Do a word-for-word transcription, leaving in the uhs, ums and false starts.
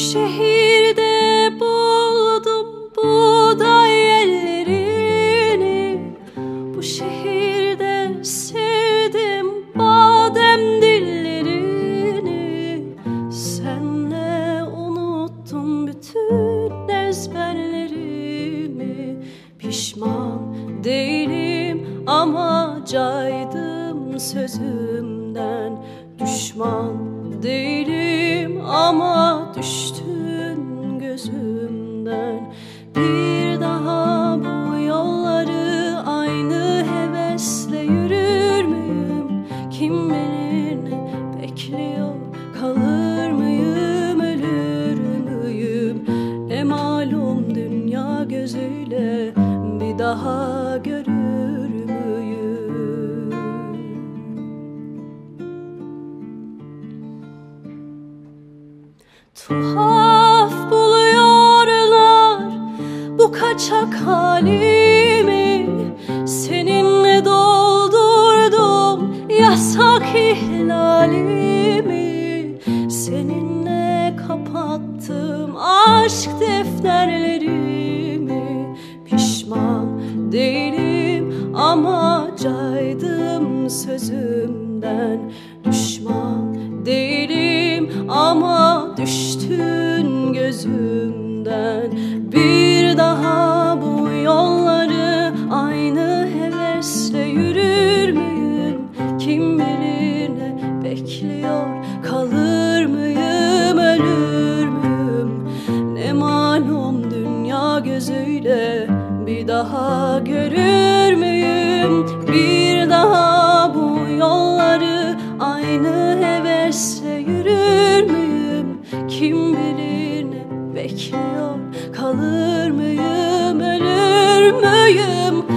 şehirde buldum buğday ellerini, bu şehirde sevdim badem dillerini. Senle unuttum bütün ezberlerimi. Pişman değilim ama caydım sözümden. Düşman değilim ama düştün gözümden. Bir daha bu yolları aynı hevesle yürür müyüm? Kim bilir ne bekliyor, kalır mıyım, ölür müyüm? Ne malum dünya gözüyle bir daha görür müyüm? Tuhaf buluyorlar bu kaçak halimi. Seninle doldurdum yasak ihlalimi. Seninle kapattım aşk defterlerimi. Pişman değilim ama caydım sözümden. Düşman değilim ama düştün gözümden. Bir daha bu yolları aynı hevesle yürür müyüm? Kim bilir ne bekliyor, kalır mıyım, ölür müyüm? Ne malum dünya gözüyle bir daha görür müyüm? Bir daha bu yolları aynı hevesle yürür müyüm? Kim bilir ne bekliyor, kalır mıyım, ölür müyüm?